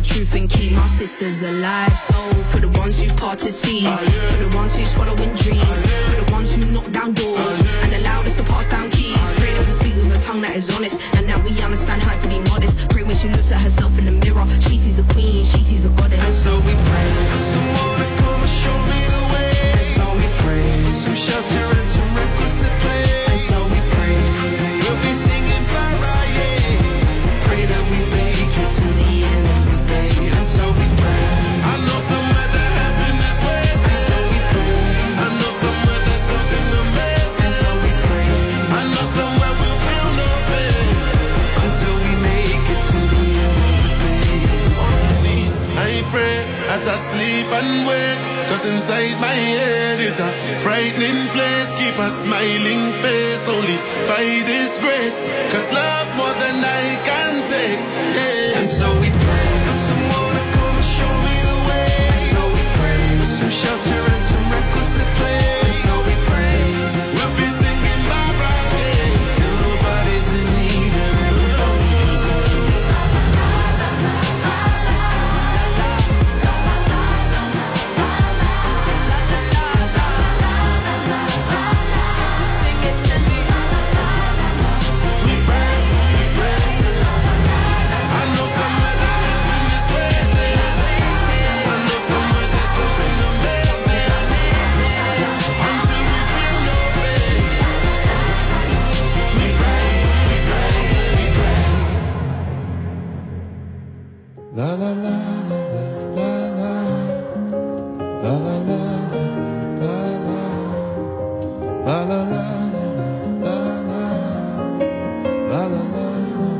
our truth and keep our sisters alive. So for the ones who parted seas, for the ones who swallowing dreams, for the ones who knock down doors and allowed us to pass down keys. Pray that we speak with a tongue that is honest, and that we understand how to be modest. Pray when she looks at herself in the mirror, she sees a queen, she sees a goddess. And so we pray for someone to come and show me the way. And so we pray for some shelter and some records to play. And so we pray we'll be singing Mariah. Pray that we make it to the end of the day. And so we pray. I know somewhere that happiness waits. And so we pray. I know somewhere there's something amazing. And so we pray. I know somewhere we'll feel no pain until we make it to the end of the day. Honestly, I pray as I sleep and wake, 'cause inside my head is a frightening place. Keep a smiling face only by this grace, 'cause love more than I can take, yeah. And so we pray for someone to come and show me the way. And so we pray for some shelter and some records to play. And so we pray We'll be singing Mariah till nobody's in need and everybody's okay. Sing it, Cindy. we pray, we pray. I know somewhere that happiness waiting. I know somewhere there's something amazing until we feel no pain. We pray, we pray, we pray. La la la.